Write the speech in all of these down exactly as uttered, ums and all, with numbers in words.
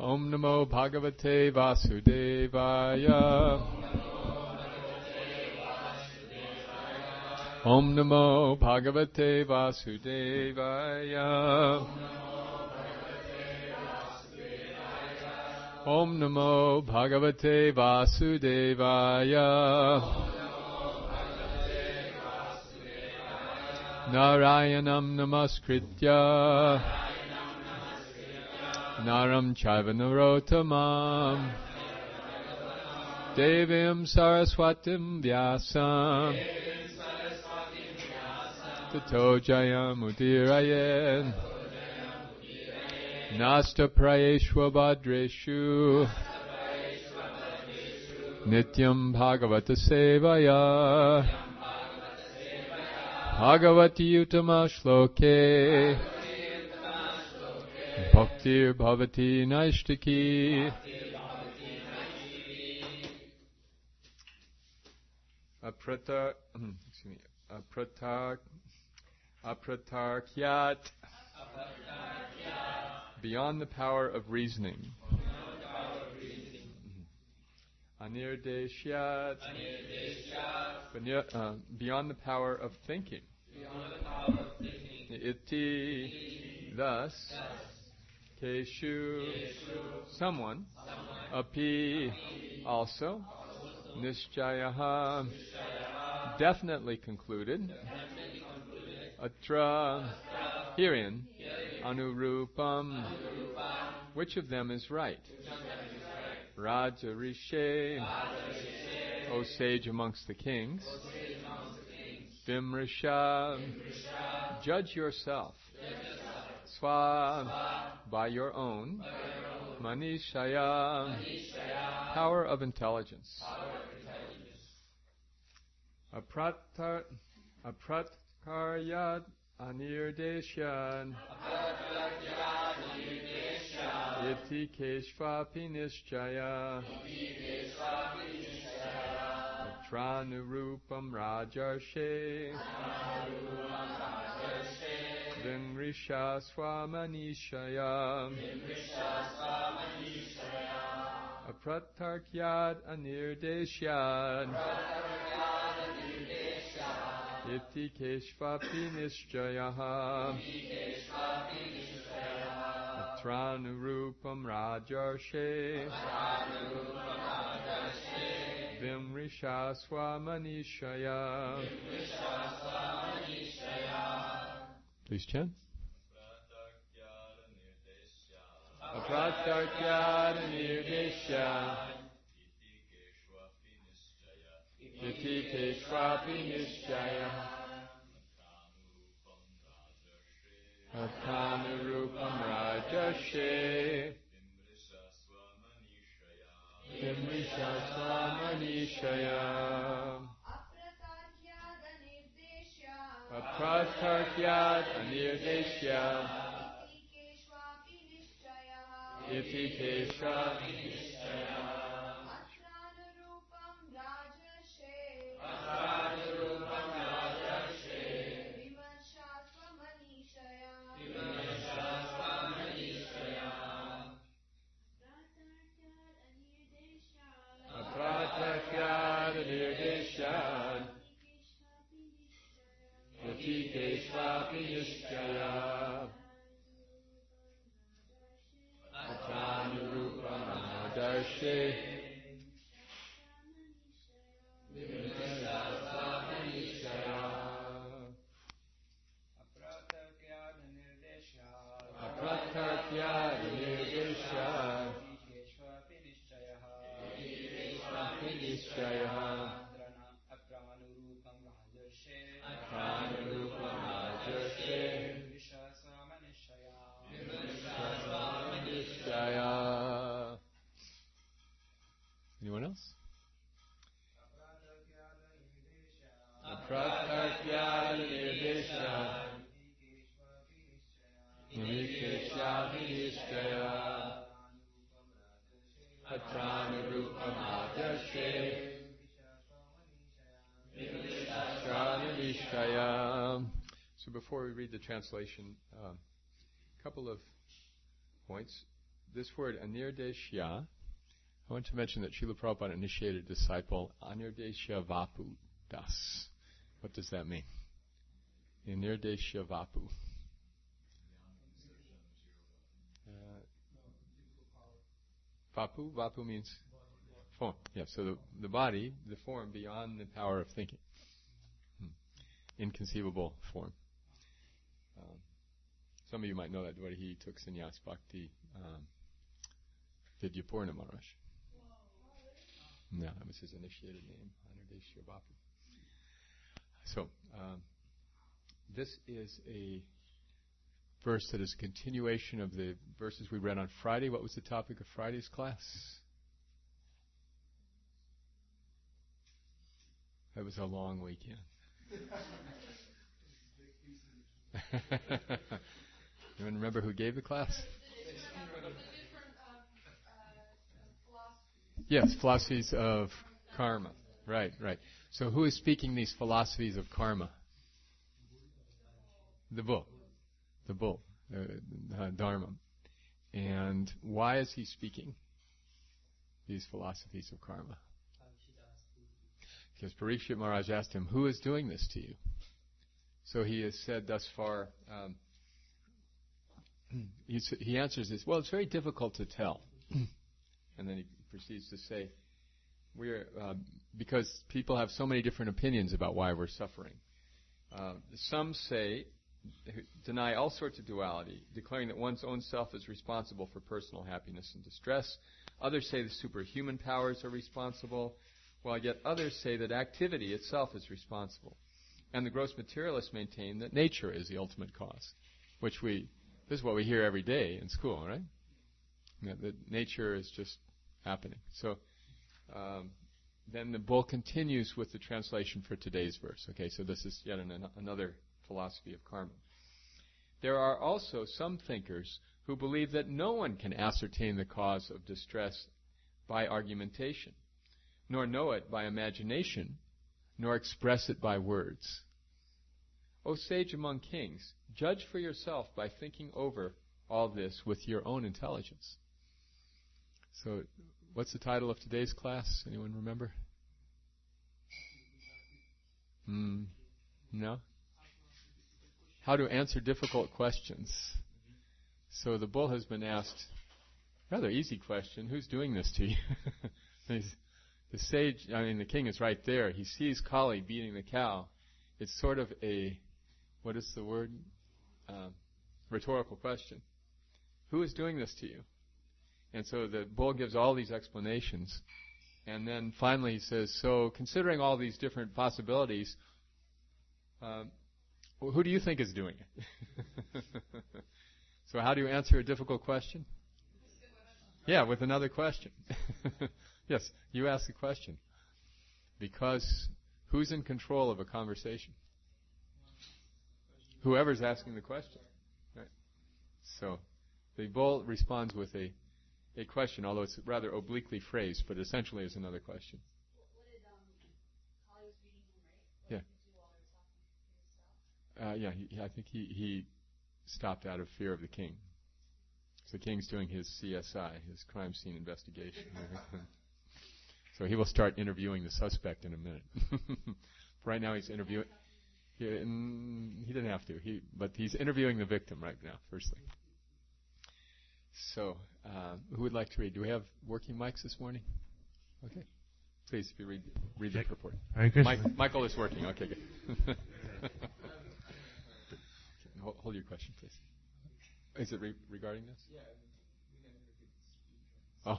Om Namo Bhagavate Vasudevaya. Om Namo Bhagavate Vasudevaya. Om Namo Bhagavate Vasudevaya. Narayanam Namaskritya Naram Chaiva Narottamam Devim Saraswatim Vyasam Tato Jayam Udirayen Nasta Prayeshwa Bhadreshu Nityam Bhagavata Sevaya Bhagavati Uttama Shloke Bhaktir Bhavati Naishtiki Aprata excuse me Apratak Apratarkyat Beyond the power of reasoning. Anirdeshyat uh, beyond the power of thinking. Iti thus Keshu someone Api also Nishchayaha definitely concluded Atra herein Anurupam which of them is right? Raja Rishe O sage amongst the kings Vimrisha judge yourself Swa by your own Manishaya power of intelligence Apratar Apratkaryat Anirdeshyan Iti Keshvapi Nishchaya Atranurupam Rajarshe Vimrisha Swamanishaya Apratarkyat Anirdeshyan Iti Keshvapi Nishchayaha Atranurupam Rajarshe Vimrisha Swamanishaya. Please chant. Apratarkyat Nirdeshya Iti Keshvapi Nishchaya Athanurupam Rajarshe Vimrisha Swamanishaya Apratarkyat Anirdeshya Iti Keshvapi Nishchaya Apratarkyat Anirdeshya Iti Keshvapi Nishchaya Athanurupam Rajarshe Vimrisha Swamanishaya Apratarkyat Anirdeshya Atranurupam Rajarshe Vimrisha Anyone else? Apratarkyat Nirdeshya Vimrisha Nishchaya Atranurupam Rajarshe Vimrisha. So before we read the translation, a uh, couple of points. this word anirdeshya, I want to mention that Srila Prabhupada initiated a disciple, Anirdeshya Vapu Das. What does that mean? Anirdeshya Vapu. Uh, Vapu, Vapu means form. Yeah, so the, the body, the form beyond the power of thinking. Hmm. Inconceivable form. Um, some of you might know that when he took sannyas bhakti, um, Vidyapurna Maharaj. No, that was his initiated name, Anirdeshya Vapu. So, um, this is a verse that is a continuation of the verses we read on Friday. What was the topic of Friday's class? That was a long weekend. Anyone remember who gave the class? Yes, philosophies of karma. Right, right. So who is speaking these philosophies of karma? The bull. The bull, uh, Dharma. And why is he speaking these philosophies of karma? Because Parikshit Maharaj asked him, who is doing this to you? So he has said thus far, um, he answers this, well, it's very difficult to tell. And then he proceeds to say, we're uh, because people have so many different opinions about why we're suffering. Uh, some say, deny all sorts of duality, declaring that one's own self is responsible for personal happiness and distress. Others say the superhuman powers are responsible, while yet others say that activity itself is responsible. And the gross materialists maintain that nature is the ultimate cause, which we, this is what we hear every day in school, right? That, that nature is just happening. So, um, then the bull continues with the translation for today's verse. Okay, so this is yet an, another philosophy of karma. There are also some thinkers who believe that no one can ascertain the cause of distress by argumentation, nor know it by imagination, nor express it by words. O sage among kings, judge for yourself by thinking over all this with your own intelligence. So, what's the title of today's class? Anyone remember? Hmm. No? How to answer difficult questions. So the bull has been asked, rather easy question, who's doing this to you? The sage, I mean the king is right there. He sees Kali beating the cow. It's sort of a, what is the word? Uh, rhetorical question. Who is doing this to you? And so the bull gives all these explanations. And then finally he says, so considering all these different possibilities, um, well, who do you think is doing it? So how do you answer a difficult question? Yeah, with another question. Yes, you ask a question. Because who's in control of a conversation? Whoever's asking the question. Right? So the bull responds with a, a question, although it's rather obliquely phrased, but essentially is another question. What did um, Kali was beating him, right? What Yeah. did he do while they were talking? Uh, yeah, he, I think he, he stopped out of fear of the king. So the king's doing his C S I, his crime scene investigation. So he will start interviewing the suspect in a minute. Right now he's interviewing... He, mm, he didn't have to, he, but he's interviewing the victim right now, firstly. So, uh, who would like to read? Do we have working mics this morning? Okay. Please, if you read, read the purport. Mike, Michael is working. Okay, good. Okay, hold, hold your question, please. Is it re- regarding this? Yeah. Oh.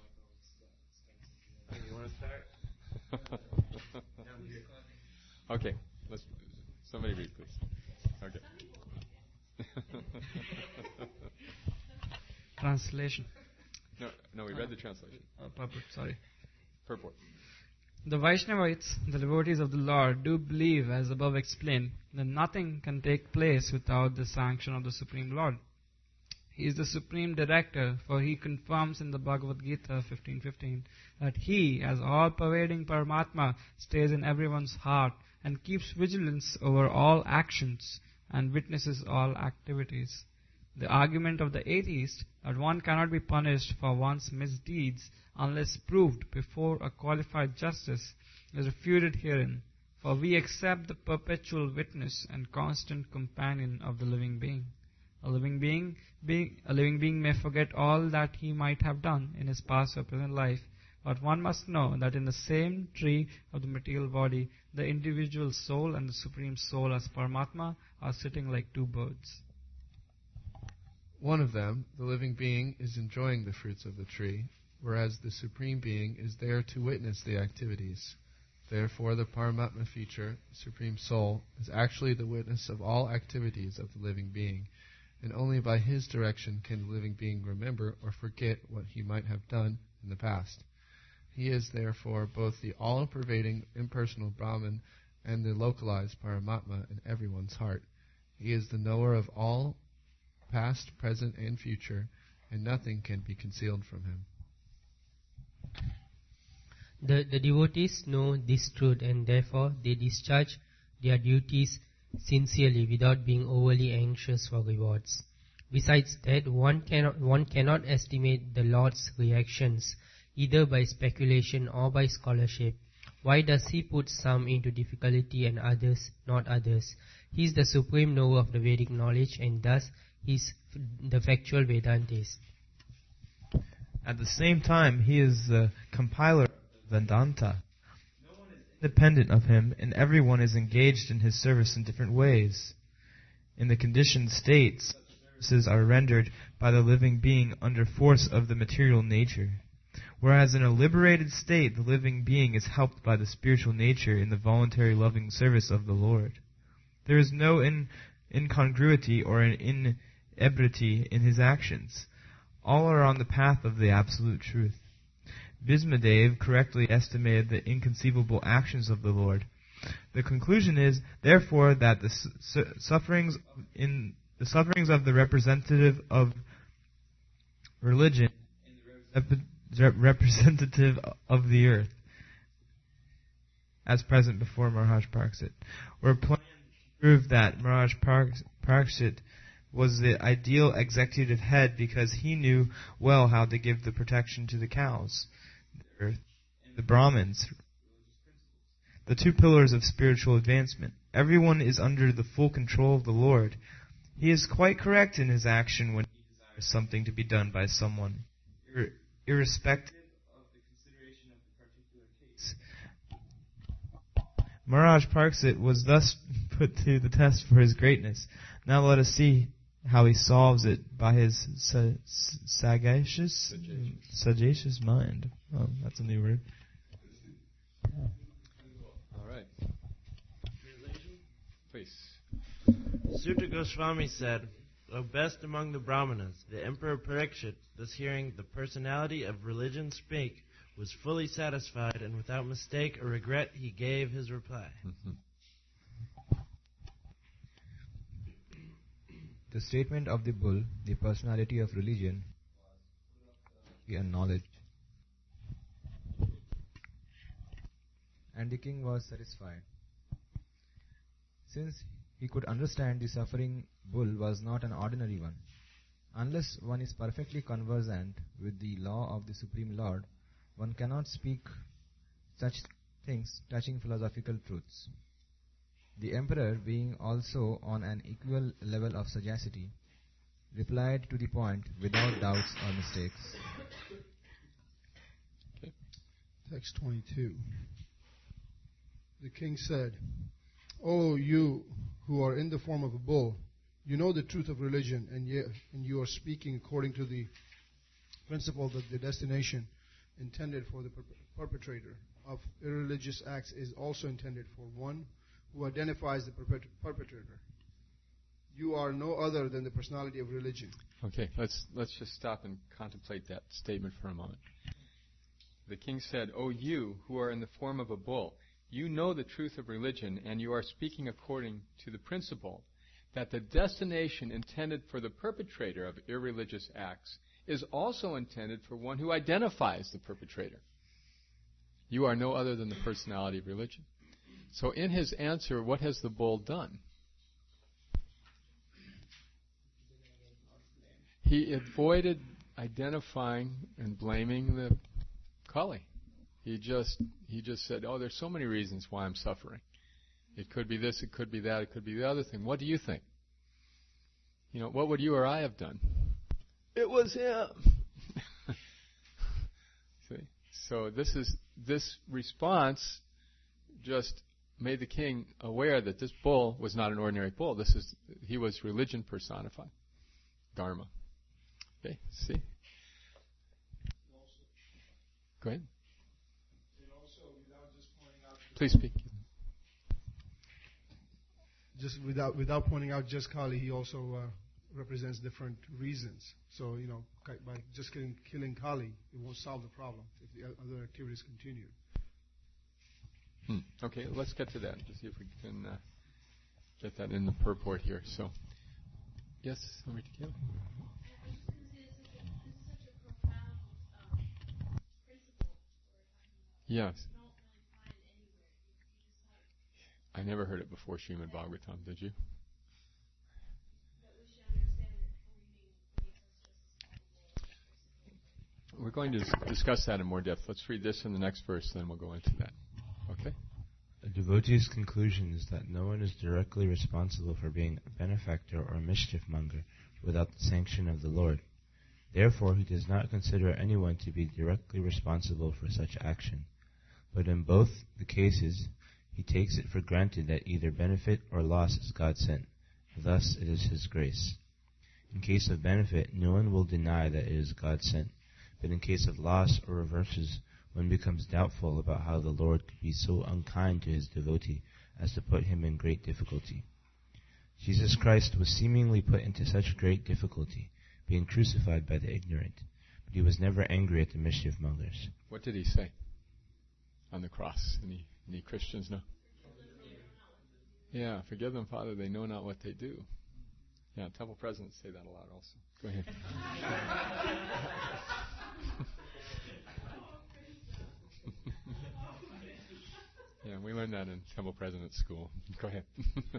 You want to start? Okay. Let's. Somebody read, please. Okay. Translation. No, no, we read the translation. Uh, purport, sorry. Purport. The Vaishnavites, the devotees of the Lord, do believe, as above explained, that nothing can take place without the sanction of the Supreme Lord. He is the Supreme Director, for he confirms in the Bhagavad Gita fifteen fifteen that he, as all-pervading Paramatma, stays in everyone's heart and keeps vigilance over all actions and witnesses all activities. The argument of the atheist that one cannot be punished for one's misdeeds unless proved before a qualified justice is refuted herein, for we accept the perpetual witness and constant companion of the living being. A living being, being, a living being may forget all that he might have done in his past or present life, but one must know that in the same tree of the material body, the individual soul and the supreme soul as Paramatma are sitting like two birds. One of them, the living being, is enjoying the fruits of the tree, whereas the Supreme Being is there to witness the activities. Therefore, the Paramatma feature, Supreme Soul, is actually the witness of all activities of the living being, and only by his direction can the living being remember or forget what he might have done in the past. He is therefore both the all-pervading impersonal Brahman and the localized Paramatma in everyone's heart. He is the knower of all past, present, and future, and nothing can be concealed from him. The, the devotees know this truth, and therefore they discharge their duties sincerely without being overly anxious for rewards. Besides that, one cannot, one cannot estimate the Lord's reactions either by speculation or by scholarship. Why does he put some into difficulty and others not others? He is the supreme knower of the Vedic knowledge, and thus he is the factual Vedantist. At the same time, he is the compiler of Vedanta. No one is independent of him, and everyone is engaged in his service in different ways. In the conditioned state, such services are rendered by the living being under force of the material nature. Whereas in a liberated state, the living being is helped by the spiritual nature in the voluntary loving service of the Lord. There is no in, incongruity or an inebriety in his actions. All are on the path of the absolute truth. Bhismadev correctly estimated the inconceivable actions of the Lord. The conclusion is, therefore, that the su- sufferings in the sufferings of the representative of religion and the rep- representative of the earth, as present before Maharaj Pariksit, were planned to prove that Maharaj Pariksit was the ideal executive head because he knew well how to give the protection to the cows, the earth, and the Brahmins, the two pillars of spiritual advancement. Everyone is under the full control of the Lord. He is quite correct in his action when he desires something to be done by someone, ir- irrespective of the consideration of the particular case. Maharaj Pariksit was thus put to the test for his greatness. Now let us see how he solves it by his sa- sagacious, sagacious mind. Oh, that's a new word. All right. Please. Suta Goswami said, "O best among the Brahmanas, the Emperor Parikshit, thus hearing the personality of religion speak, was fully satisfied, and without mistake or regret he gave his reply." Mm-hmm. The statement of the bull, the personality of religion, and knowledge, and the king was satisfied. Since he could understand the suffering bull was not an ordinary one. Unless one is perfectly conversant with the law of the Supreme Lord, one cannot speak such things touching philosophical truths. The emperor, being also on an equal level of sagacity, replied to the point without doubts or mistakes. Okay. Text twenty-two. The king said, "O you who are in the form of a bull, you know the truth of religion, and, ye, and you are speaking according to the principle that the destination intended for the perpetrator of irreligious acts is also intended for one who identifies the perpetrator. You are no other than the personality of religion." Okay, let's let's just stop and contemplate that statement for a moment. The king said, "O you who are in the form of a bull, you know the truth of religion, and you are speaking according to the principle that the destination intended for the perpetrator of irreligious acts is also intended for one who identifies the perpetrator. You are no other than the personality of religion." So in his answer, what has the bull done? he avoided identifying and blaming the Kali. He just he just said, "Oh, there's so many reasons why I'm suffering. It could be this, it could be that, it could be the other thing. What do you think? You know, what would you or I have done? It was him." See? So this is this response just made the king aware that this bull was not an ordinary bull. This is he was religion personified, Dharma. Okay, see. Go ahead. Please speak. Just without without pointing out just Kali, he also uh, represents different reasons. So you know, by just killing, killing Kali, it won't solve the problem if the other activities continue. Hmm. Okay, let's get to that to see if we can uh, get that in the purport here. So, yes, over to Kim. Yes. I never heard it before Srimad Bhagavatam, did you? We're going to discuss that in more depth. Let's read this in the next verse, then we'll go into that. Okay? A devotee's conclusion is that no one is directly responsible for being a benefactor or a mischief monger without the sanction of the Lord. Therefore, he does not consider anyone to be directly responsible for such action. But in both the cases, he takes it for granted that either benefit or loss is God sent. Thus, it is his grace. In case of benefit, no one will deny that it is God sent. But in case of loss or reverses, one becomes doubtful about how the Lord could be so unkind to his devotee as to put him in great difficulty. Jesus Christ was seemingly put into such great difficulty, being crucified by the ignorant, but he was never angry at the mischief mongers. What did he say on the cross? Any, any Christians know? Yeah, forgive them, Father, they know not what they do. Yeah, temple presidents say that a lot also. Go ahead. Yeah, we learned that in temple president school. Go ahead.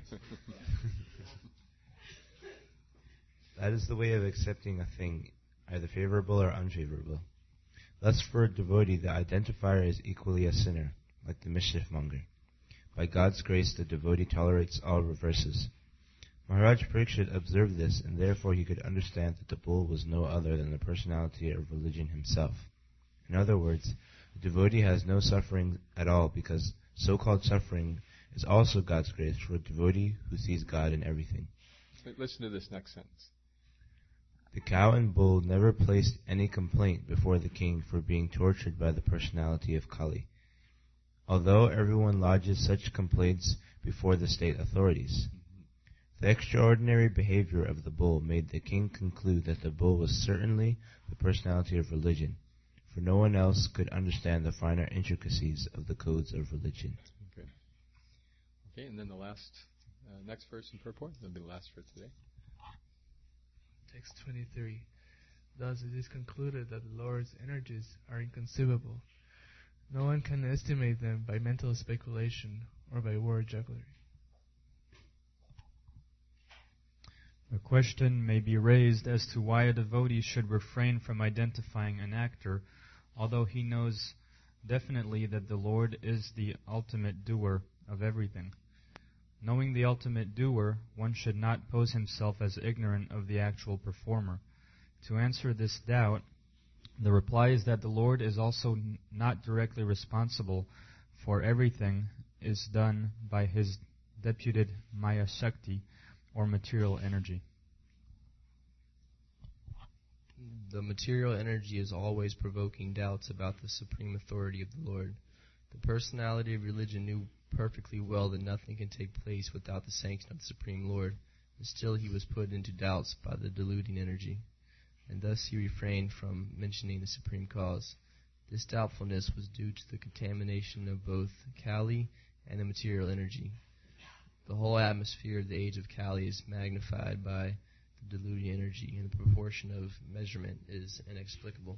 That is the way of accepting a thing, either favorable or unfavorable. Thus, for a devotee, the identifier is equally a sinner, like the mischief monger. By God's grace, the devotee tolerates all reverses. Maharaj Parikshit observed this, and therefore he could understand that the bull was no other than the personality of religion himself. In other words, the devotee has no suffering at all, because so-called suffering is also God's grace for a devotee who sees God in everything. Listen to this next sentence. The cow and bull never placed any complaint before the king for being tortured by the personality of Kali, although everyone lodges such complaints before the state authorities. The extraordinary behavior of the bull made the king conclude that the bull was certainly the personality of religion, for no one else could understand the finer intricacies of the codes of religion. Okay, okay and then the last, uh, next verse in purport, that'll be the last for today. Text twenty-three. Thus it is concluded that the Lord's energies are inconceivable. No one can estimate them by mental speculation or by word jugglery. A question may be raised as to why a devotee should refrain from identifying an actor, although he knows definitely that the Lord is the ultimate doer of everything. Knowing the ultimate doer, one should not pose himself as ignorant of the actual performer. To answer this doubt, the reply is that the Lord is also n- not directly responsible for everything is done by his deputed Maya Shakti, or material energy. The material energy is always provoking doubts about the supreme authority of the Lord. The personality of religion knew perfectly well that nothing can take place without the sanction of the Supreme Lord, and still he was put into doubts by the deluding energy, and thus he refrained from mentioning the supreme cause. This doubtfulness was due to the contamination of both Kali and the material energy. The whole atmosphere of the age of Kali is magnified by the deluding energy, and the proportion of measurement is inexplicable.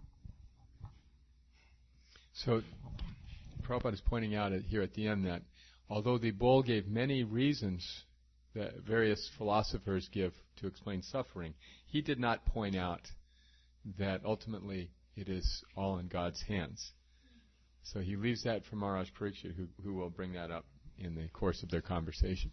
So, Prabhupada is pointing out here at the end that although the bull gave many reasons that various philosophers give to explain suffering, he did not point out that ultimately it is all in God's hands. So he leaves that for Maharaj Parikshit, who, who will bring that up in the course of their conversation.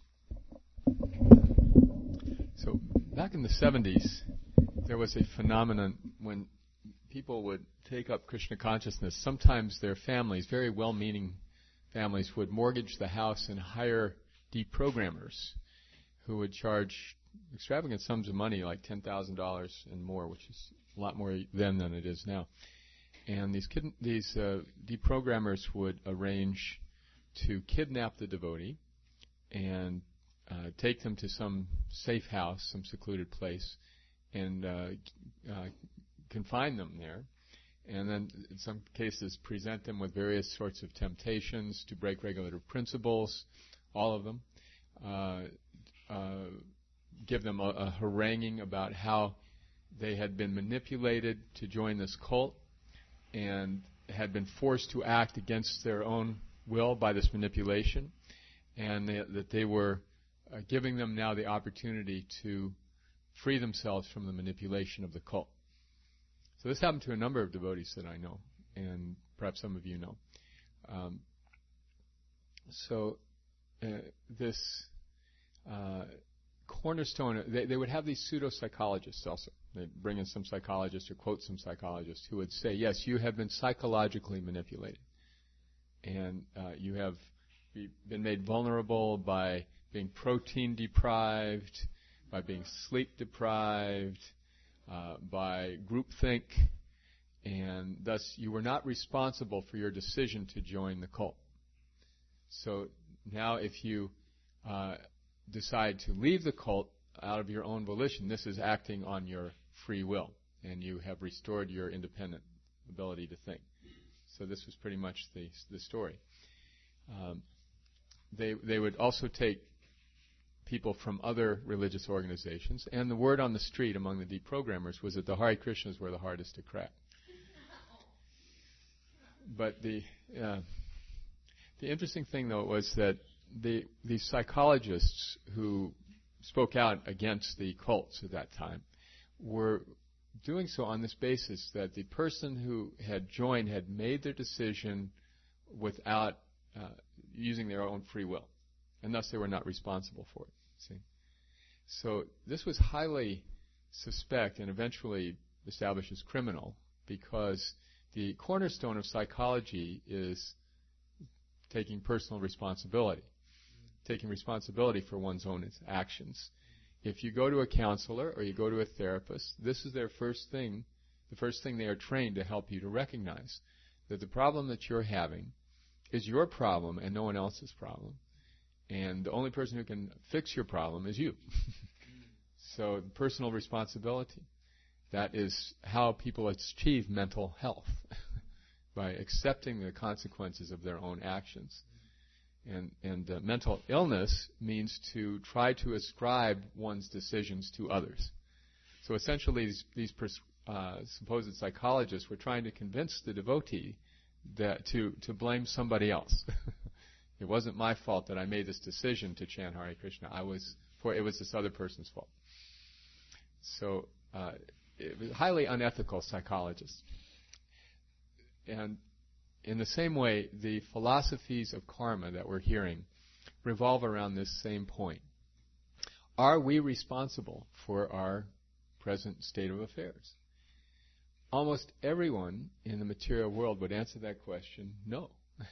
So back in the seventies, there was a phenomenon when people would take up Krishna consciousness. Sometimes their families, very well-meaning families, would mortgage the house and hire deprogrammers who would charge extravagant sums of money, like ten thousand dollars and more, which is a lot more then than it is now. And these kid- these uh, deprogrammers would arrange to kidnap the devotee and uh, take them to some safe house, some secluded place, and uh, uh, confine them there. And then, in some cases, present them with various sorts of temptations to break regulative principles, all of them. Uh, uh, give them a, a haranguing about how they had been manipulated to join this cult and had been forced to act against their own will by this manipulation, and they, that they were uh, giving them now the opportunity to free themselves from the manipulation of the cult. So this happened to a number of devotees that I know, and perhaps some of you know. Um, so uh, this uh, cornerstone, they, they would have these pseudo-psychologists also. They'd bring in some psychologists or quote some psychologists who would say, yes, you have been psychologically manipulated, and uh, you have be, been made vulnerable by being protein deprived, by being sleep deprived, uh, by groupthink, and thus you were not responsible for your decision to join the cult. So now if you uh, decide to leave the cult out of your own volition, this is acting on your free will, and you have restored your independent ability to think. So this was pretty much the the story. Um, they they would also take people from other religious organizations, and the word on the street among the deprogrammers was that the Hare Krishnas were the hardest to crack. But the uh, the interesting thing, though, was that the these psychologists who spoke out against the cults at that time were doing so on this basis that the person who had joined had made their decision without uh, using their own free will, and thus they were not responsible for it. See, so this was highly suspect and eventually established as criminal, because the cornerstone of psychology is taking personal responsibility, taking responsibility for one's own actions. If you go to a counselor or you go to a therapist, this is their first thing, the first thing they are trained to help you to recognize, that the problem that you're having is your problem and no one else's problem. And the only person who can fix your problem is you. So personal responsibility, that is how people achieve mental health, by accepting the consequences of their own actions. And, and uh, mental illness means to try to ascribe one's decisions to others. So essentially, these, these pers- uh, supposed psychologists were trying to convince the devotee that to, to blame somebody else. It wasn't my fault that I made this decision to chant Hare Krishna. I was for it was this other person's fault. So uh, it was highly unethical psychologists. And in the same way, the philosophies of karma that we're hearing revolve around this same point. Are we responsible for our present state of affairs? Almost everyone in the material world would answer that question, no.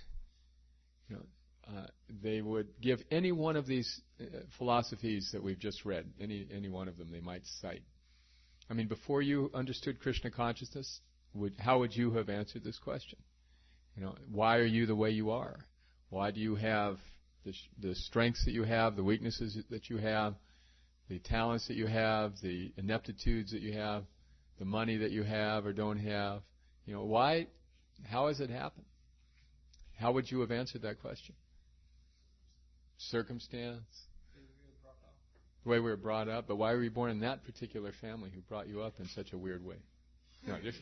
you know, uh, they would give any one of these uh, philosophies that we've just read, any any one of them they might cite. I mean, before you understood Krishna consciousness, would, how would you have answered this question? You know, why are you the way you are? Why do you have the, sh- the strengths that you have, the weaknesses that you have, the talents that you have, the ineptitudes that you have, the money that you have or don't have? You know, why? How has it happened? How would you have answered that question? Circumstance? The way we were brought up. But why were you born in that particular family who brought you up in such a weird way? No, just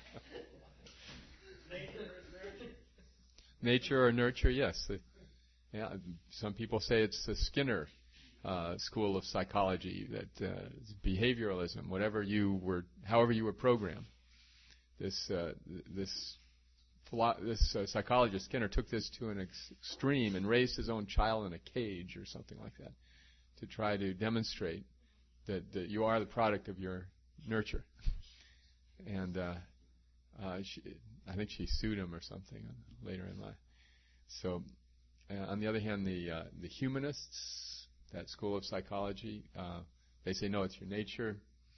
Nature or nurture, yes. Yeah, some people say it's the Skinner uh, school of psychology, that uh, it's behavioralism, whatever you were, however you were programmed. This uh, this philo- this uh, psychologist Skinner took this to an ex- extreme and raised his own child in a cage or something like that to try to demonstrate that, that you are the product of your nurture. And uh, uh, she, I think she sued him or something later in life. So, uh, on the other hand, the uh, the humanists, that school of psychology, uh, they say no, it's your nature.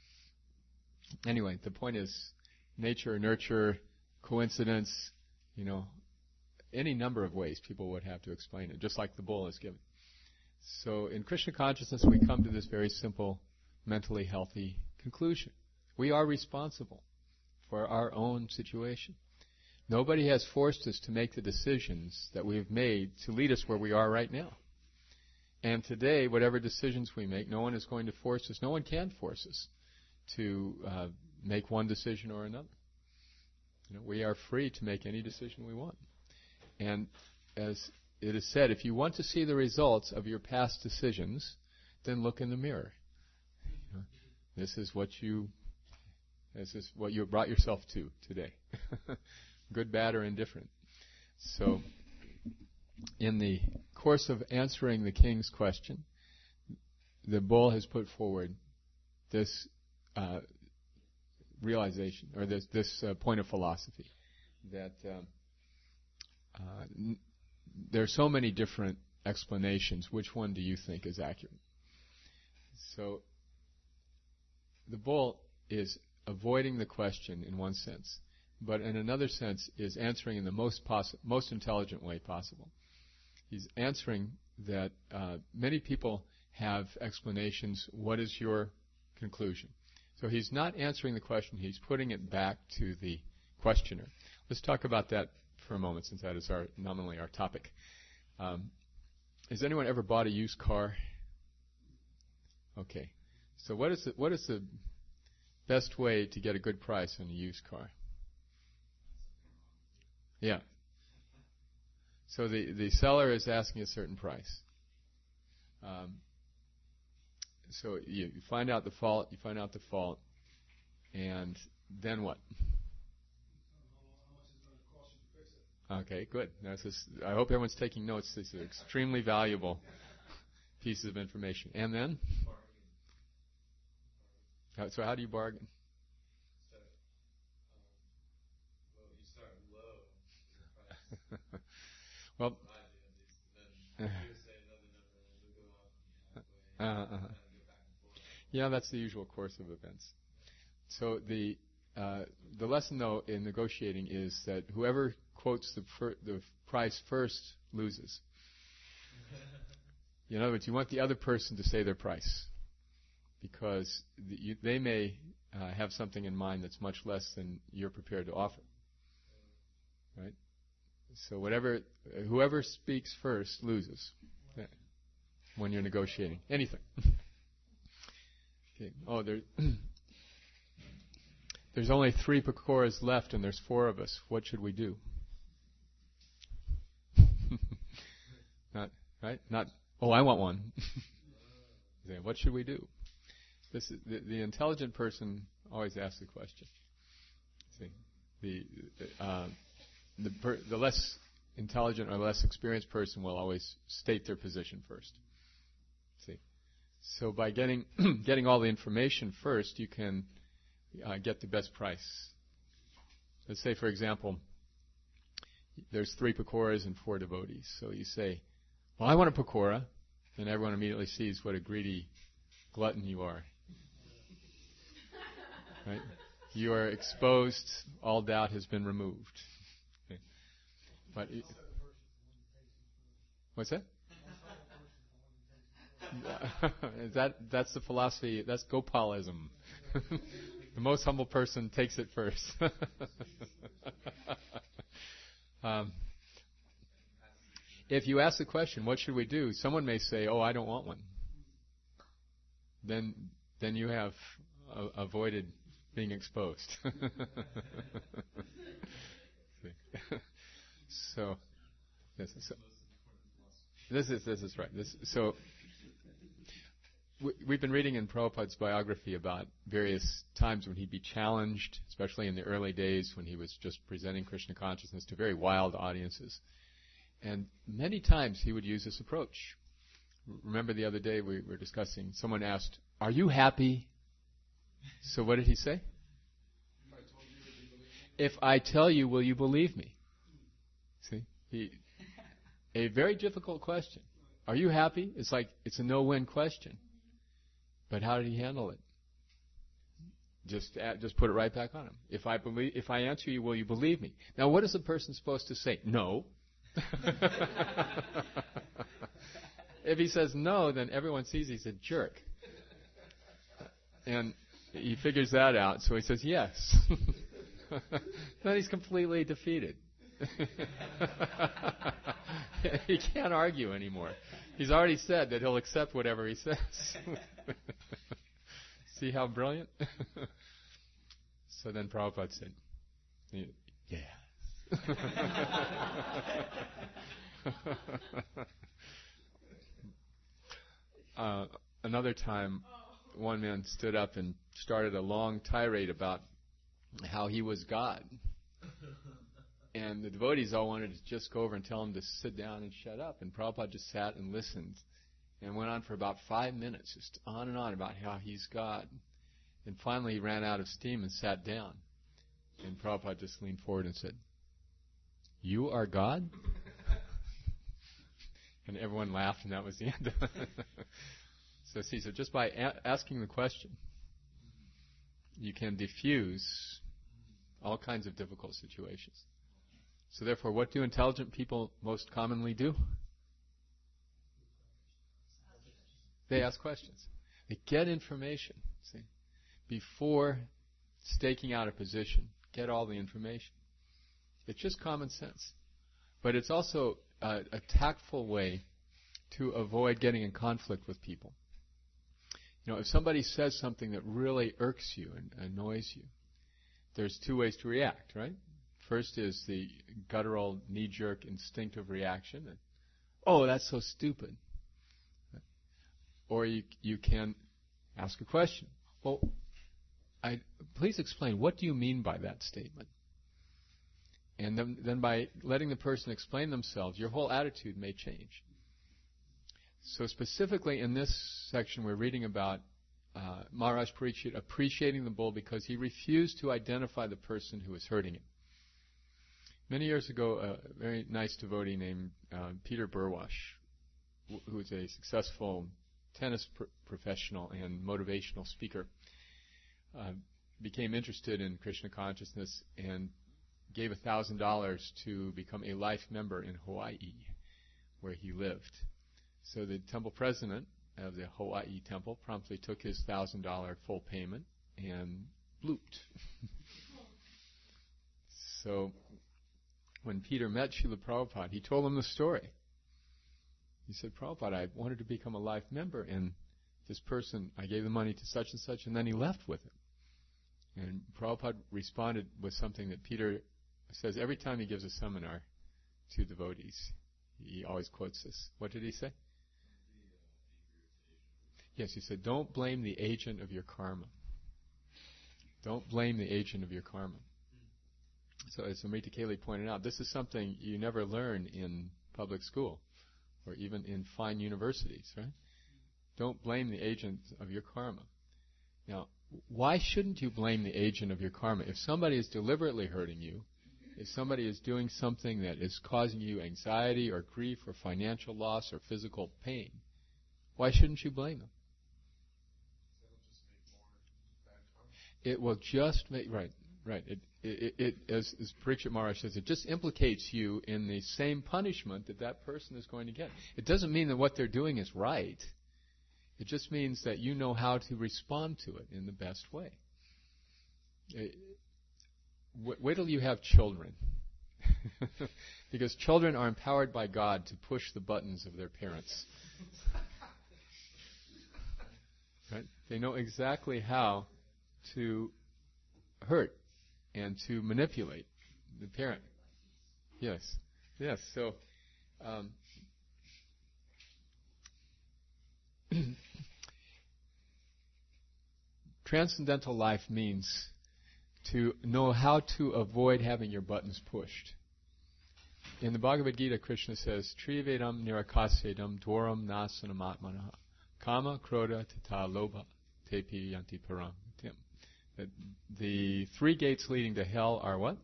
Anyway, the point is, nature, nurture, coincidence, you know, any number of ways people would have to explain it, just like the bull is given. So, in Krishna consciousness, we come to this very simple, mentally healthy conclusion. We are responsible for our own situation. Nobody has forced us to make the decisions that we've made to lead us where we are right now. And today, whatever decisions we make, no one is going to force us. No one can force us to uh, make one decision or another. You know, we are free to make any decision we want. And as it is said, if you want to see the results of your past decisions, then look in the mirror. You know, this is what you, this is what you brought yourself to today. Good, bad, or indifferent. So, in the course of answering the king's question, the bull has put forward this uh, realization, or this this uh, point of philosophy, that um, uh, n- there are so many different explanations. Which one do you think is accurate? So, the bull is avoiding the question in one sense, but in another sense is answering in the most possi- most intelligent way possible. He's answering that uh, many people have explanations. What is your conclusion? So he's not answering the question. He's putting it back to the questioner. Let's talk about that for a moment, since that is our nominally our topic. Um, has anyone ever bought a used car? Okay. So what is the, what is the best way to get a good price on a used car? Yeah. So the, the seller is asking a certain price. Um, so you, you find out the fault, you find out the fault, and then what? Okay, good. Now, this is, I hope everyone's taking notes. This is extremely valuable pieces of information. And then? How, so how do you bargain? Well, uh, uh, yeah, that's the usual course of events. So the uh, the lesson, though, in negotiating is that whoever quotes the fir- the price first loses. In other words, you want the other person to say their price, because the, you, they may uh, have something in mind that's much less than you're prepared to offer. Right? So whatever, uh, whoever speaks first loses uh, when you're negotiating anything. Okay. Oh, there, there's only three pakoras left, and there's four of us. What should we do? Not right. Not. Oh, I want one. What should we do? This is, the, the intelligent person always asks the question. See, the uh, the, per, the less intelligent or less experienced person will always state their position first. See, so by getting getting all the information first, you can uh, get the best price. Let's say, for example, there's three pakoras and four devotees. So you say, "Well, I want a pakora," and everyone immediately sees what a greedy glutton you are. Right? You are exposed. All doubt has been removed. Okay. But it, what's that? that that's the philosophy. That's Gopalism. The most humble person takes it first. um, if you ask the question, "What should we do?" someone may say, "Oh, I don't want one." Then, then you have uh, avoided being exposed. So, yes, so, this is this is right. This so we, we've been reading in Prabhupada's biography about various times when he'd be challenged, especially in the early days when he was just presenting Krishna consciousness to very wild audiences, and many times he would use this approach. Remember the other day we were discussing. Someone asked, "Are you happy?" So what did he say? If I tell you, will you believe me? See, he, a very difficult question. Are you happy? It's like, it's a no-win question. But how did he handle it? Just, add, just put it right back on him. If I believe, if I answer you, will you believe me? Now, what is a person supposed to say? No. If he says no, then everyone sees he's a jerk. And he figures that out, so he says yes. Then he's completely defeated. He can't argue anymore. He's already said that he'll accept whatever he says. See how brilliant? So then Prabhupada said, yes. uh, another time, one man stood up and started a long tirade about how he was God. And the devotees all wanted to just go over and tell him to sit down and shut up. And Prabhupada just sat and listened and went on for about five minutes, just on and on about how he's God. And finally he ran out of steam and sat down. And Prabhupada just leaned forward and said, "You are God?" And everyone laughed, and that was the end of it. So see, so just by a- asking the question, you can diffuse all kinds of difficult situations. So therefore, what do intelligent people most commonly do? They ask questions. They get information, see, before staking out a position. Get all the information. It's just common sense. But it's also a, a tactful way to avoid getting in conflict with people. You know, if somebody says something that really irks you and annoys you, there's two ways to react, right? First is the guttural, knee-jerk, instinctive reaction. And, oh, that's so stupid. Or you you can ask a question. Well, I, please explain, what do you mean by that statement? And then, then by letting the person explain themselves, your whole attitude may change. So specifically in this section, we're reading about uh, Maharaj Parikshit appreciating the bull because he refused to identify the person who was hurting him. Many years ago, a very nice devotee named uh, Peter Burwash, wh- who was a successful tennis pr- professional and motivational speaker, uh, became interested in Krishna consciousness and gave a thousand dollars to become a life member in Hawaii, where he lived. So the temple president of the Hawaii temple promptly took his thousand dollar full payment and blooped. So when Peter met Srila Prabhupada, he told him the story. He said, "Prabhupada, I wanted to become a life member, and this person, I gave the money to such and such, and then he left with it." And Prabhupada responded with something that Peter says every time he gives a seminar to devotees. He always quotes this. What did he say? Yes, he said, don't blame the agent of your karma. Don't blame the agent of your karma. So as Amrita Keli pointed out, this is something you never learn in public school or even in fine universities, right? Don't blame the agent of your karma. Now, why shouldn't you blame the agent of your karma? If somebody is deliberately hurting you, if somebody is doing something that is causing you anxiety or grief or financial loss or physical pain, why shouldn't you blame them? It will just make, right, right. It, it, it as, as Parikshit Maharaj says, it just implicates you in the same punishment that that person is going to get. It doesn't mean that what they're doing is right. It just means that you know how to respond to it in the best way. Wait till you have children. Because children are empowered by God to push the buttons of their parents. Right? They know exactly how to hurt and to manipulate the parent. Yes. Yes. So, um, transcendental life means to know how to avoid having your buttons pushed. In the Bhagavad Gita, Krishna says, Trivedam nirakasedam dwaram nasanam atmanaha kama krodha tata lobha tepi yanti param. That the three gates leading to hell are what?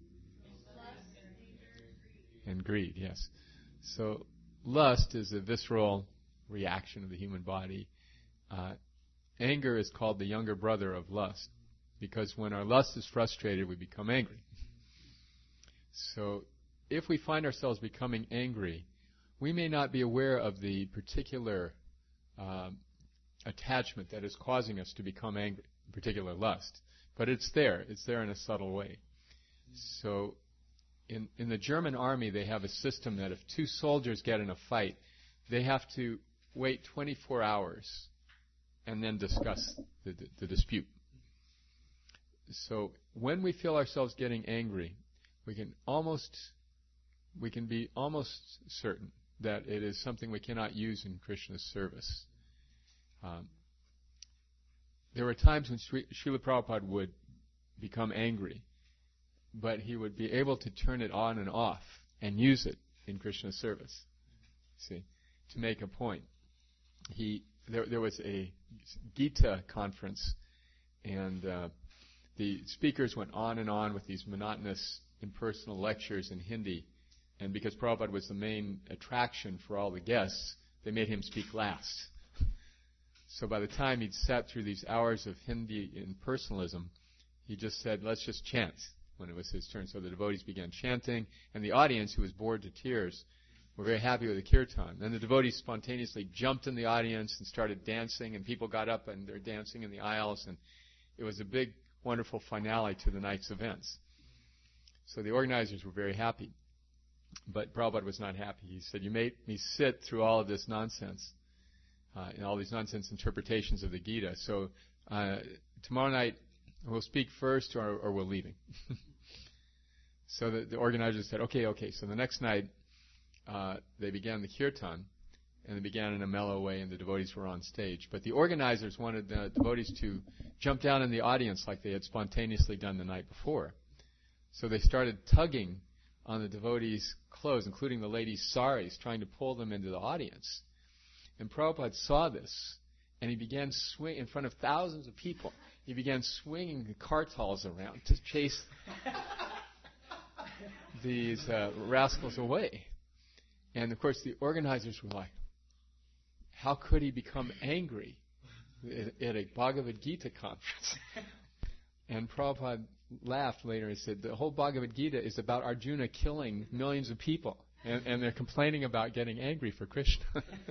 And greed, yes. So lust is a visceral reaction of the human body. Uh, anger is called the younger brother of lust, because when our lust is frustrated, we become angry. So if we find ourselves becoming angry, we may not be aware of the particular um, attachment that is causing us to become angry, particular lust. But it's there. It's there in a subtle way. So in, in the German army, they have a system that if two soldiers get in a fight, they have to wait twenty-four hours and then discuss the, the, the dispute. So when we feel ourselves getting angry, we can almost, we can be almost certain that it is something we cannot use in Krishna's service. Um, there were times when Sri, Srila Prabhupada would become angry, but he would be able to turn it on and off and use it in Krishna's service. See, to make a point. He there, there was a Gita conference, and uh, the speakers went on and on with these monotonous impersonal lectures in Hindi, and because Prabhupada was the main attraction for all the guests, they made him speak last. So by the time he'd sat through these hours of Hindi impersonalism, he just said, let's just chant, when it was his turn. So the devotees began chanting, and the audience, who was bored to tears, were very happy with the kirtan. Then the devotees spontaneously jumped in the audience and started dancing, and people got up and they're dancing in the aisles, and it was a big, wonderful finale to the night's events. So the organizers were very happy. But Prabhupada was not happy. He said, you made me sit through all of this nonsense, uh, and all these nonsense interpretations of the Gita. So uh, tomorrow night we'll speak first, or, or we're leaving. So the, the organizers said, okay, okay. So the next night uh, they began the kirtan, and they began in a mellow way, and the devotees were on stage. But the organizers wanted the devotees to jump down in the audience like they had spontaneously done the night before. So they started tugging on the devotees' clothes, including the ladies' saris, trying to pull them into the audience. And Prabhupada saw this, and he began swing in front of thousands of people. He began swinging the kartals around to chase these uh, rascals away. And of course, the organizers were like, how could he become angry at a Bhagavad Gita conference? And Prabhupada laughed later and said, the whole Bhagavad Gita is about Arjuna killing millions of people, and, and they're complaining about getting angry for Krishna.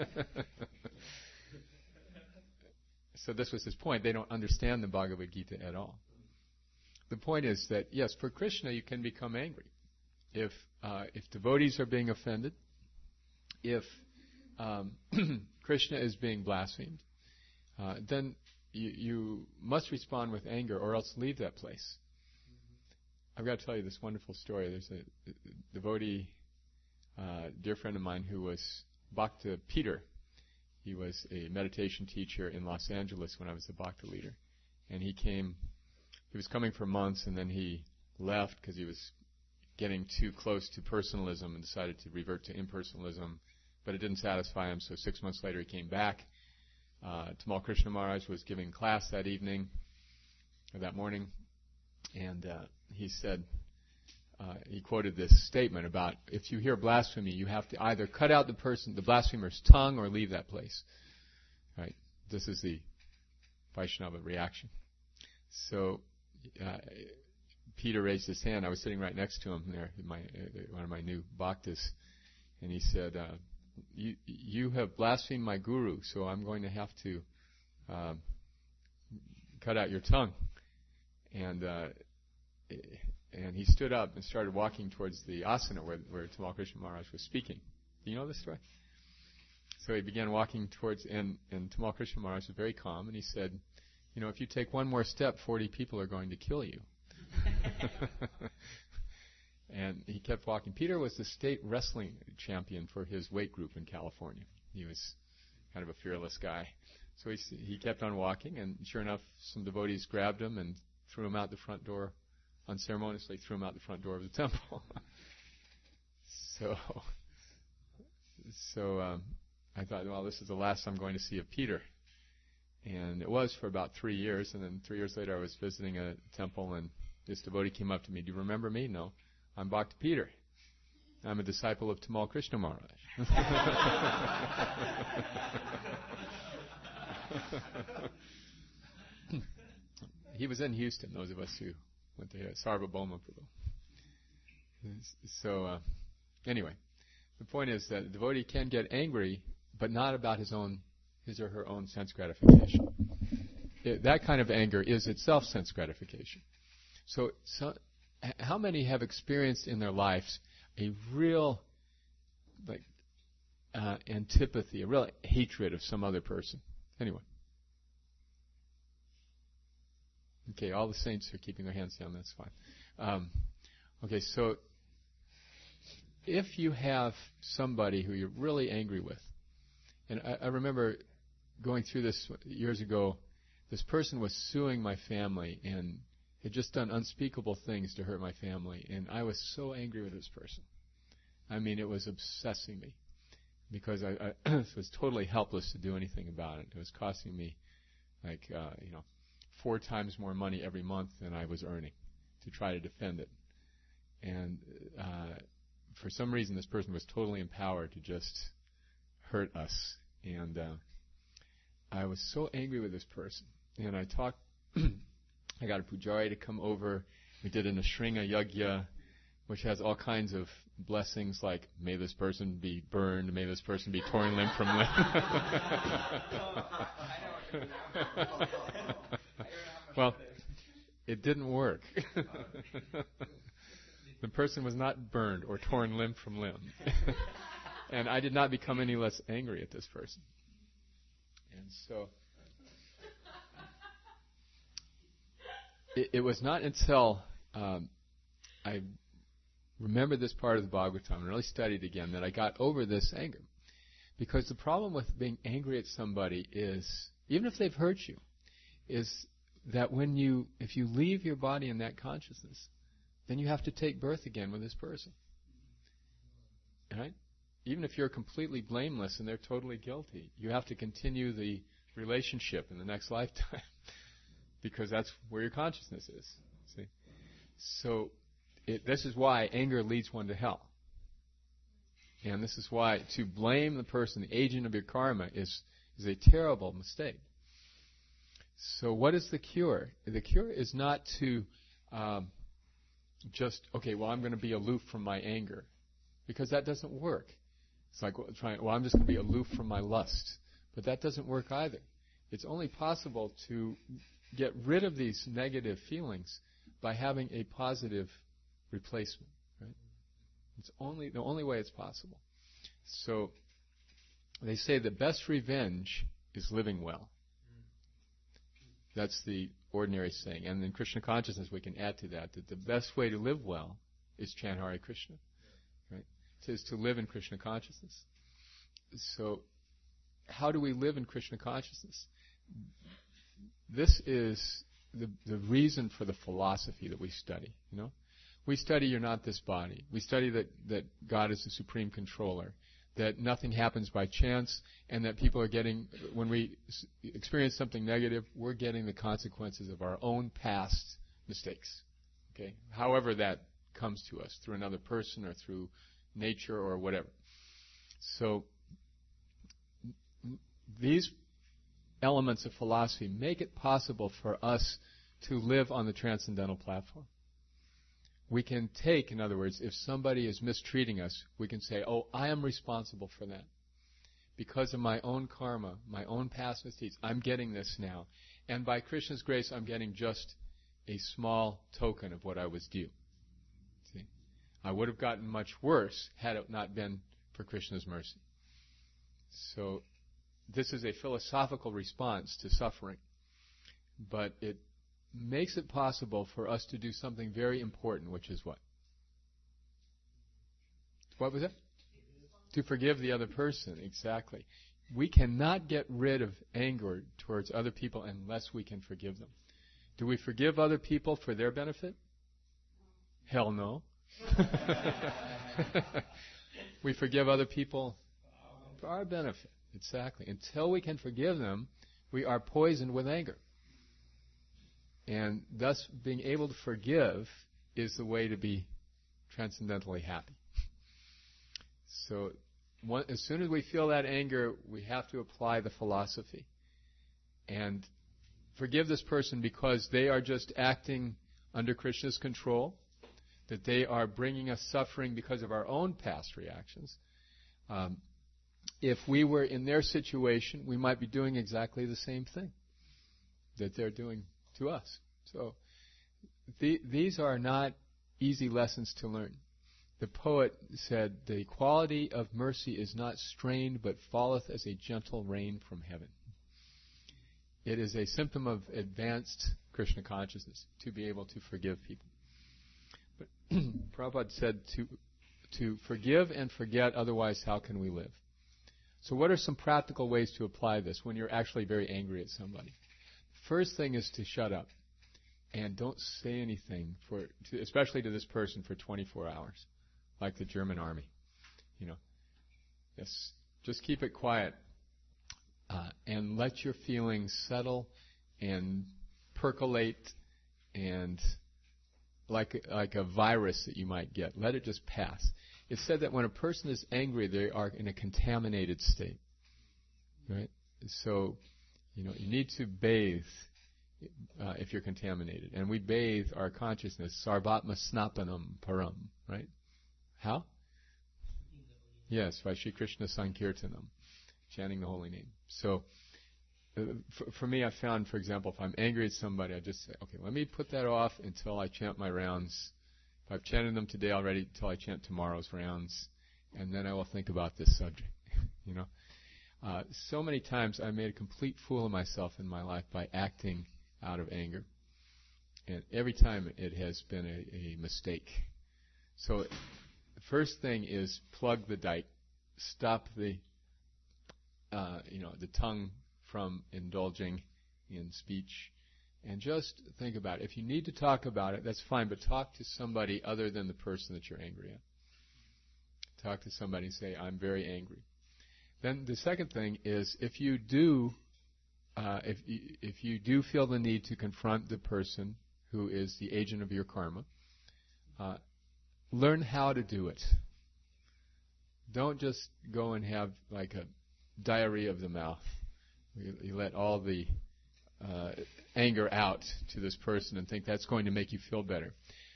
So this was his point. They don't understand the Bhagavad Gita at all. The point is that, yes, for Krishna you can become angry. If uh, if devotees are being offended, if um, Krishna is being blasphemed, uh, then you, you must respond with anger, or else leave that place. I've got to tell you this wonderful story. There's a, a devotee, uh, dear friend of mine, who was Bhakta Peter. He was a meditation teacher in Los Angeles when I was a Bhakta leader. And he came, he was coming for months, and then he left because he was getting too close to personalism and decided to revert to impersonalism. But it didn't satisfy him, so six months later he came back. Uh, Tamal Krishna Maharaj was giving class that evening, or that morning, and uh, he said, uh, he quoted this statement about, if you hear blasphemy, you have to either cut out the person, the blasphemer's tongue, or leave that place. Right? This is the Vaishnava reaction. So uh, Peter raised his hand. I was sitting right next to him there, my, uh, one of my new bhaktas, and he said, uh, you, you have blasphemed my guru, so I'm going to have to um, cut out your tongue. And uh, and he stood up and started walking towards the asana where, where Tamal Krishna Maharaj was speaking. Do you know this story? So he began walking towards, and, and Tamal Krishna Maharaj was very calm, and he said, you know, if you take one more step, forty people are going to kill you. And he kept walking. Peter was the state wrestling champion for his weight group in California. He was kind of a fearless guy. So he he kept on walking, and sure enough, some devotees grabbed him and threw him out the front door, unceremoniously threw him out the front door of the temple. so, so um, I thought, well, this is the last I'm going to see of Peter. And it was for about three years, and then three years later I was visiting a temple, and this devotee came up to me, do you remember me? No. I'm Bhakta Peter. I'm a disciple of Tamal Krishna Maharaj. He was in Houston, those of us who went to Sarvabhauma Prabhu. So, uh, anyway, the point is that the devotee can get angry, but not about his own, his or her own sense gratification. It, that kind of anger is itself sense gratification. So, so, how many have experienced in their lives a real, like, uh, antipathy, a real hatred of some other person? Anyone? Okay, all the saints are keeping their hands down, that's fine. Um, okay, so if you have somebody who you're really angry with, and I, I remember going through this years ago, this person was suing my family and had just done unspeakable things to hurt my family, and I was so angry with this person. I mean, it was obsessing me because I, I was totally helpless to do anything about it. It was costing me, like, uh, you know, four times more money every month than I was earning to try to defend it. And uh, for some reason, this person was totally empowered to just hurt us. And uh, I was so angry with this person. And I talked, I got a pujari to come over. We did an Ashringa Yagya, which has all kinds of blessings like, may this person be burned, may this person be torn limb from limb. Well, it didn't work. The person was not burned or torn limb from limb. And I did not become any less angry at this person. And so it, it was not until um, I remembered this part of the Bhagavatam and really studied again that I got over this anger. Because the problem with being angry at somebody is, even if they've hurt you, is that when you, if you leave your body in that consciousness, then you have to take birth again with this person. Right? Even if you're completely blameless and they're totally guilty, you have to continue the relationship in the next lifetime because that's where your consciousness is. See? So it, this is why anger leads one to hell. And this is why to blame the person, the agent of your karma, is, is a terrible mistake. So what is the cure? The cure is not to um, just, okay, well, I'm going to be aloof from my anger, because that doesn't work. It's like, well, trying, well I'm just going to be aloof from my lust. But that doesn't work either. It's only possible to get rid of these negative feelings by having a positive replacement. Right? It's only the only way it's possible. So they say the best revenge is living well. That's the ordinary saying. And in Krishna consciousness, we can add to that that the best way to live well is chant Hare Krishna. Right? It is to live in Krishna consciousness. So how do we live in Krishna consciousness? This is the, the reason for the philosophy that we study. You know, we study you're not this body. We study that, that God is the supreme controller, that nothing happens by chance, and that people are getting, when we experience something negative, we're getting the consequences of our own past mistakes. Okay, however that comes to us, through another person or through nature or whatever. So these elements of philosophy make it possible for us to live on the transcendental platform. We can take, in other words, if somebody is mistreating us, we can say, oh, I am responsible for that. Because of my own karma, my own past misdeeds, I'm getting this now. And by Krishna's grace, I'm getting just a small token of what I was due. See? I would have gotten much worse had it not been for Krishna's mercy. So this is a philosophical response to suffering. But it makes it possible for us to do something very important, which is what? What was it? To forgive the other person, exactly. we cannot get rid of anger towards other people unless we can forgive them. Do we forgive other people for their benefit? Hell no. We forgive other people for our benefit. Exactly. Until we can forgive them, we are poisoned with anger. And thus, being able to forgive is the way to be transcendentally happy. So, one, as soon as we feel that anger, we have to apply the philosophy and forgive this person because they are just acting under Krishna's control, that they are bringing us suffering because of our own past reactions. Um, if we were in their situation, we might be doing exactly the same thing that they're doing to us. So the, these are not easy lessons to learn. The poet said, the quality of mercy is not strained, but falleth as a gentle rain from heaven. It is a symptom of advanced Krishna consciousness to be able to forgive people. But Prabhupada said to, to forgive and forget, otherwise how can we live? So what are some practical ways to apply this when you're actually very angry at somebody? First thing is to shut up and don't say anything, for, to, especially to this person, for twenty-four hours. Like the German army, you know. Yes, just keep it quiet uh, and let your feelings settle and percolate, and like like a virus that you might get, let it just pass. It's said that when a person is angry, they are in a contaminated state, right? So, you know, you need to bathe uh, if you're contaminated, and we bathe our consciousness, sarvatma snapanam param, right? How? Yes, by Shri Krishna Sankirtanam, chanting the holy name. So, uh, for, for me, I found, for example, if I'm angry at somebody, I just say, okay, let me put that off until I chant my rounds. If I've chanted them today already, until I chant tomorrow's rounds, and then I will think about this subject. You know, uh, so many times I made a complete fool of myself in my life by acting out of anger, and every time it has been a, a mistake. So. The first thing is plug the dike, stop the, uh, you know, the tongue from indulging in speech, and just think about it. If you need to talk about it, that's fine, but talk to somebody other than the person that you're angry at. Talk to somebody and say, I'm very angry. Then the second thing is, if you do, uh, if you, if you do feel the need to confront the person who is the agent of your karma, uh, learn how to do it. Don't just go and have like a diarrhea of the mouth. You, you let all the uh, anger out to this person and think that's going to make you feel better.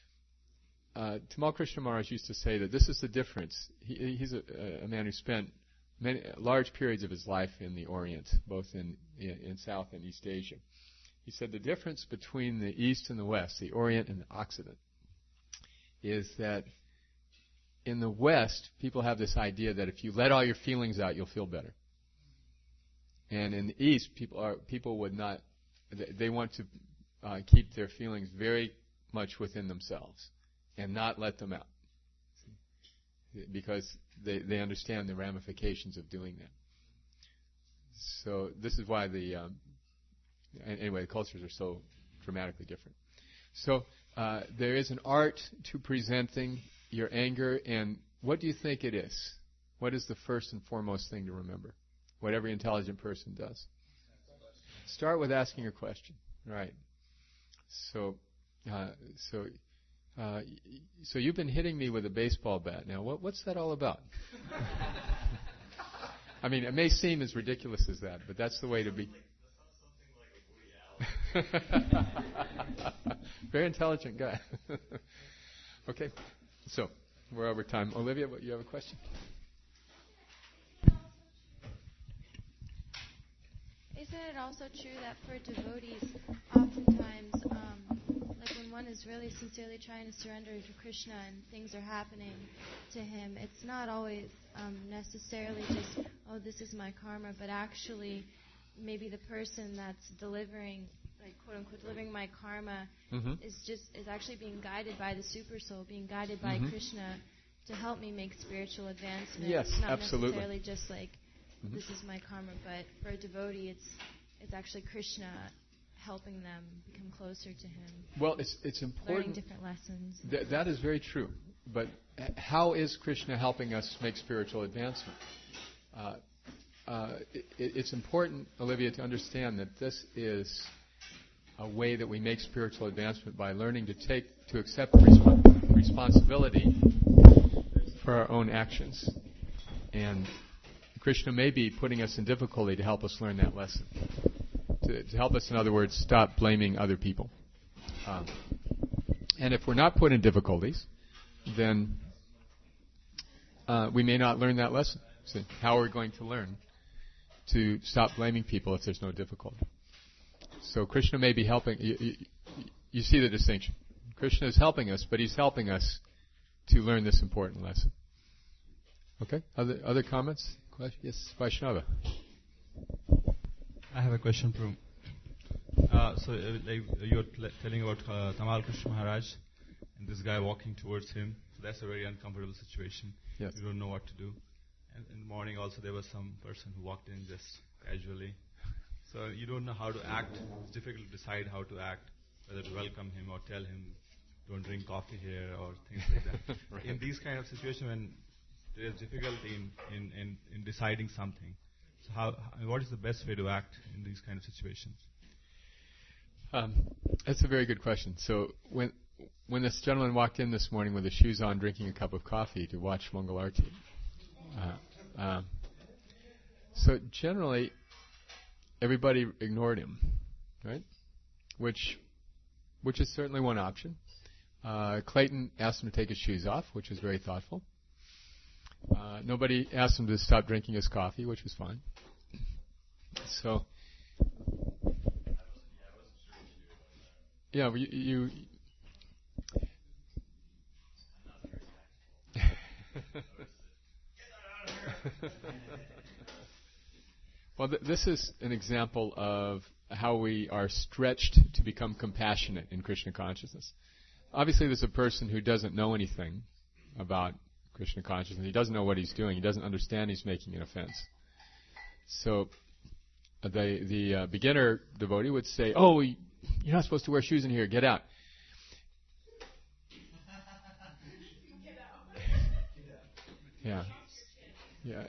Uh, Tamal Krishna Maharaj used to say that this is the difference. He, he's a, a man who spent many, large periods of his life in the Orient, both in, in, in South and East Asia. He said the difference between the East and the West, the Orient and the Occident, is that in the West, people have this idea that if you let all your feelings out, you'll feel better. And in the East, people are people would not, they want to uh, keep their feelings very much within themselves and not let them out, because they, they understand the ramifications of doing that. So this is why the, um, anyway, the cultures are so dramatically different. So Uh, there is an art to presenting your anger, and what do you think it is? What is the first and foremost thing to remember? What every intelligent person does. Start with asking a question, right? So, uh, so, uh, so you've been hitting me with a baseball bat. Now, what, what's that all about? I mean, it may seem as ridiculous as that, but that's the way to be. Very intelligent guy. Okay, so we're over time. Olivia, what, you have a question? Isn't it also true that for devotees, oftentimes, um, like when one is really sincerely trying to surrender to Krishna and things are happening to him, it's not always um, necessarily just, oh, this is my karma, but actually maybe the person that's delivering, like quote unquote, delivering my karma mm-hmm. is just is actually being guided by the super soul, being guided by mm-hmm. Krishna to help me make spiritual advancement. Yes, not absolutely. necessarily just like Mhm. this is my karma. But for a devotee, it's it's actually Krishna helping them become closer to him. Well, it's it's Learning important. different lessons. Th- that is very true. But h- how is Krishna helping us make spiritual advancement? Uh, uh, it, it's important, Olivia, to understand that this is a way that we make spiritual advancement by learning to take, to accept resp- responsibility for our own actions. And Krishna may be putting us in difficulty to help us learn that lesson. To, to help us, in other words, stop blaming other people. Um, and if we're not put in difficulties, then uh, we may not learn that lesson. So how are we going to learn to stop blaming people if there's no difficulty? So Krishna may be helping. You, you, you see the distinction. Krishna is helping us, but he's helping us to learn this important lesson. Okay? Other other comments? Question? Yes, Vaishnava. I have a question, Prabhu. Uh, so, uh, like you're t- telling about uh, Tamal Krishna Maharaj and this guy walking towards him. So that's a very uncomfortable situation. Yes. You don't know what to do. And in the morning also there was some person who walked in just casually. So you don't know how to act. It's difficult to decide how to act, whether to welcome him or tell him, don't drink coffee here or things like that. Right. In these kind of situations when there is difficulty in, in, in, in deciding something, so how, how, what is the best way to act in these kind of situations? Um, that's a very good question. So when when this gentleman walked in this morning with his shoes on, drinking a cup of coffee to watch Mangalarti, uh, um, so generally everybody ignored him, right? Which which is certainly one option. Uh, Clayton asked him to take his shoes off, which was very thoughtful. Uh, nobody asked him to stop drinking his coffee, which was fine. So, yeah, you. you well, th- this is an example of how we are stretched to become compassionate in Krishna consciousness. Obviously, there's a person who doesn't know anything about Krishna consciousness. He doesn't know what he's doing. He doesn't understand he's making an offense. So uh, the the uh, beginner devotee would say, "Oh, you're not supposed to wear shoes in here. Get out." Yeah. Yeah.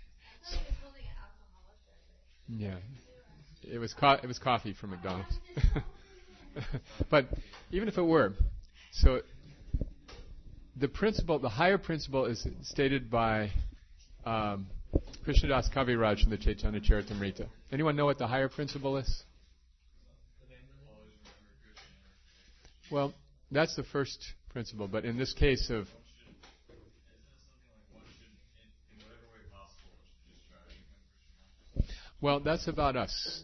Yeah. It was co- it was coffee from McDonald's. But even if it were, so the principle, the higher principle is stated by um, Krishnadas Kaviraj in the Chaitanya Charitamrita. Anyone know what the higher principle is? Well, that's the first principle, but in this case of Well, that's about us.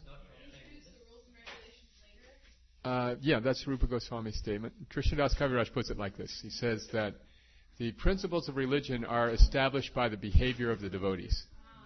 Uh, yeah, that's Rupa Goswami's statement. Krishnadas Kaviraj puts it like this. He says that the principles of religion are established by the behavior of the devotees.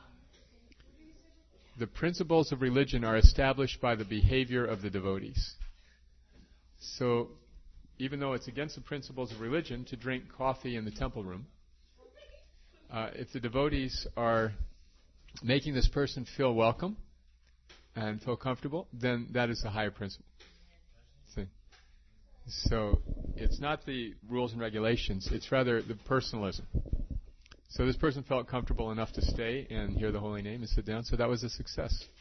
The principles of religion are established by the behavior of the devotees. So, even though it's against the principles of religion to drink coffee in the temple room, uh, if the devotees are making this person feel welcome and feel comfortable, then that is the higher principle. See? So it's not the rules and regulations, it's rather the personalism. So this person felt comfortable enough to stay and hear the holy name and sit down, so that was a success.